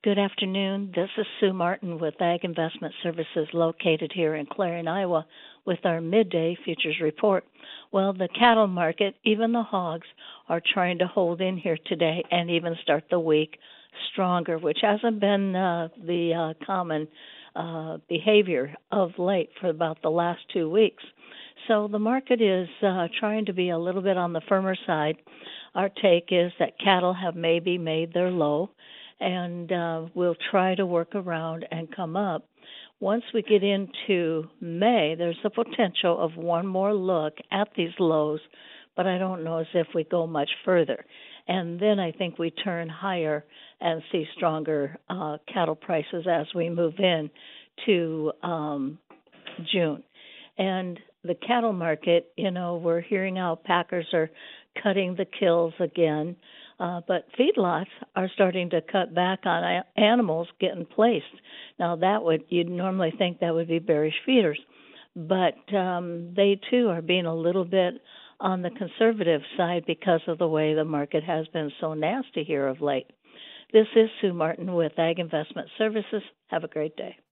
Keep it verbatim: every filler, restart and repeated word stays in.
Good afternoon. This is Sue Martin with Ag Investment Services located here in Clarion, Iowa, with our midday futures report. Well, the cattle market, even the hogs, are trying to hold in here today and even start the week stronger, which hasn't been uh, the uh, common uh, behavior of late for about the last two weeks. So the market is uh, trying to be a little bit on the firmer side. Our take is that cattle have maybe made their low, and uh, we'll try to work around and come up. Once we get into May, there's the potential of one more look at these lows, but I don't know as if we go much further. And then I think we turn higher and see stronger uh, cattle prices as we move in to um, June. And the cattle market, you know, we're hearing how packers are cutting the kills again. Uh, but feedlots are starting to cut back on a- animals getting placed. Now, that would, you'd normally think that would be bearish feeders, but um, they too are being a little bit on the conservative side because of the way the market has been so nasty here of late. This is Sue Martin with Ag Investment Services. Have a great day.